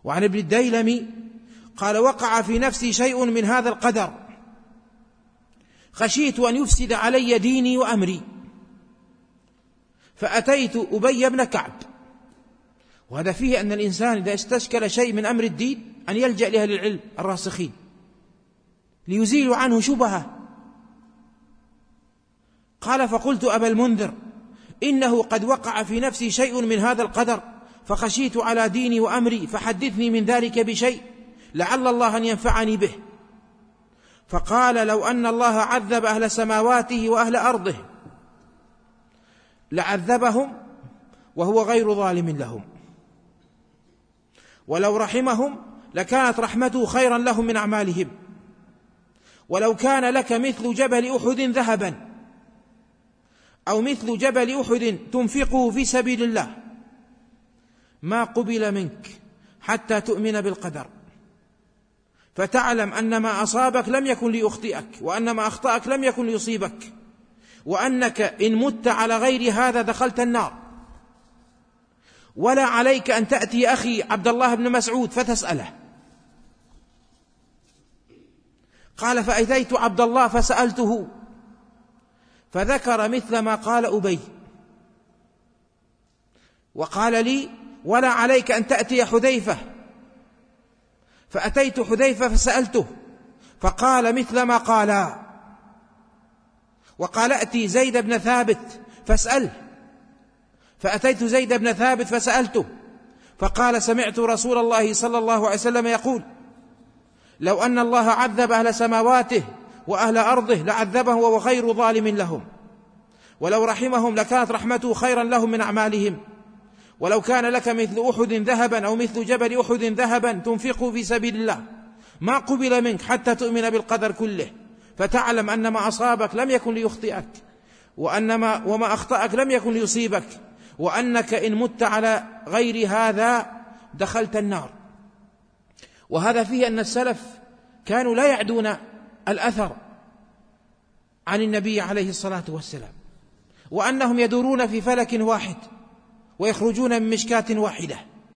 وعن ابن الديلمي قال: وقع في نفسي شيء من هذا القدر، خشيت أن يفسد علي ديني وأمري، فأتيت أبي بن كعب. وهذا فيه أن الإنسان إذا استشكل شيء من أمر الدين أن يلجأ لأهل العلم الراسخين ليزيلوا عنه شبهة. قال: فقلت أبا المنذر إنه قد وقع في نفسي شيء من هذا القدر، فخشيت على ديني وأمري، فحدثني من ذلك بشيء لعل الله أن ينفعني به. فقال: لو أن الله عذب أهل سماواته وأهل أرضه لعذبهم وهو غير ظالم لهم، ولو رحمهم لكانت رحمته خيرا لهم من أعمالهم، ولو كان لك مثل جبل أحد ذهبا أو مثل جبل أحد تنفقه في سبيل الله ما قبل منك حتى تؤمن بالقدر، فتعلم أن ما أصابك لم يكن ليخطئك، وأن ما أخطأك لم يكن ليصيبك، وأنك إن مت على غير هذا دخلت النار. ولا عليك أن تأتي أخي عبد الله بن مسعود فتسأله. قال: فأتيت عبد الله فسألته فذكر مثل ما قال أبي، وقال لي: ولا عليك أن تأتي حذيفة. فأتيت حذيفة فسألته فقال مثل ما قالا، وقال: أتي زيد بن ثابت فاسأله. فأتيت زيد بن ثابت فسألته فقال: سمعت رسول الله صلى الله عليه وسلم يقول: لو أن الله عذب أهل سماواته وأهل أرضه لعذبهم وهو غير ظالم لهم، ولو رحمهم لكانت رحمته خيرا لهم من أعمالهم، ولو كان لك مثل أحد ذهبا أو مثل جبل أحد ذهبا تنفقه في سبيل الله ما قبل منك حتى تؤمن بالقدر كله، فتعلم أن ما أصابك لم يكن ليخطئك، وما أخطأك لم يكن ليصيبك، وأنك إن مت على غير هذا دخلت النار. وهذا فيه أن السلف كانوا لا يعدون الأثر عن النبي عليه الصلاة والسلام، وأنهم يدورون في فلك واحد ويخرجون من مشكاة واحدة.